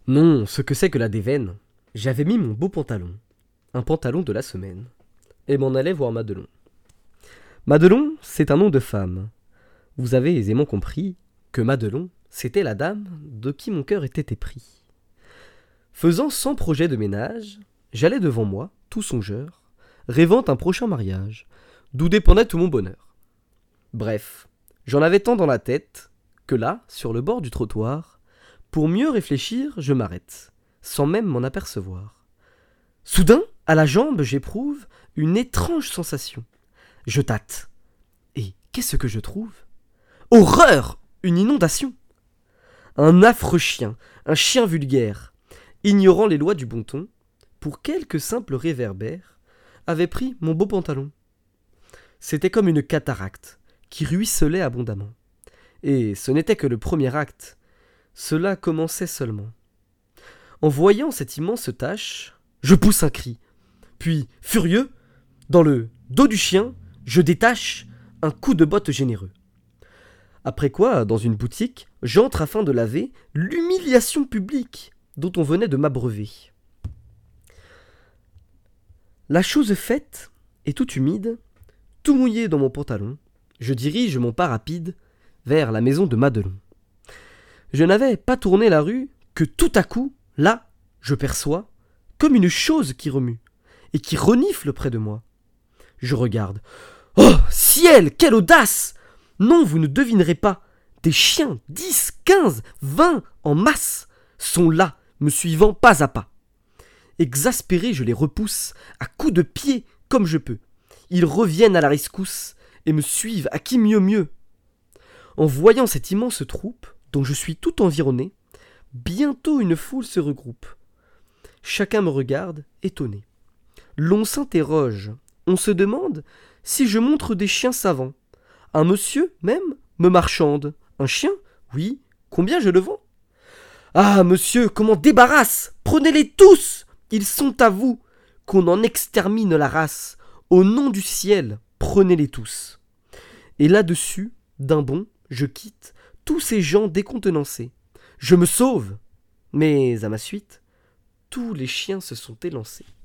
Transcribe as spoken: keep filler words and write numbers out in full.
Non, ce que c'est que la déveine. J'avais mis mon beau pantalon, un pantalon de la semaine, et m'en allais voir Madelon. Madelon, c'est un nom de femme. Vous avez aisément compris que Madelon, c'était la dame de qui mon cœur était épris. Faisant cent projets de ménage, j'allais devant moi, tout songeur, rêvant un prochain mariage, d'où dépendait tout mon bonheur. Bref, j'en avais tant dans la tête que là, sur le bord du trottoir, pour mieux réfléchir, je m'arrête, sans même m'en apercevoir. Soudain, à la jambe, j'éprouve une étrange sensation. Je tâte. Et qu'est-ce que je trouve ? Horreur ! Une inondation ! Un affreux chien, un chien vulgaire, ignorant les lois du bon ton, pour quelques simples réverbères, avait pris mon beau pantalon. C'était comme une cataracte qui ruisselait abondamment. Et ce n'était que le premier acte. Cela commençait seulement. En voyant cette immense tache, je pousse un cri. Puis, furieux, dans le dos du chien, je détache un coup de botte généreux. Après quoi, dans une boutique, j'entre afin de laver l'humiliation publique dont on venait de m'abreuver. La chose faite, et tout humide, tout mouillé dans mon pantalon, je dirige mon pas rapide vers la maison de Madelon. Je n'avais pas tourné la rue que tout à coup, là, je perçois comme une chose qui remue et qui renifle près de moi. Je regarde. Oh, ciel, quelle audace ! Non, vous ne devinerez pas. Des chiens, dix, quinze, vingt, en masse, sont là, me suivant pas à pas. Exaspéré, je les repousse, à coups de pied, comme je peux. Ils reviennent à la rescousse et me suivent à qui mieux mieux. En voyant cette immense troupe, dont je suis tout environné, bientôt une foule se regroupe. Chacun me regarde, étonné. L'on s'interroge, on se demande si je montre des chiens savants. Un monsieur, même, me marchande. Un chien ? Oui. Combien je le vends ? Ah, monsieur, comment débarrasse ? Prenez-les tous ! Ils sont à vous. Qu'on en extermine la race. Au nom du ciel, prenez-les tous. Et là-dessus, d'un bond, je quitte tous ces gens décontenancés. Je me sauve. Mais, à ma suite, tous les chiens se sont élancés.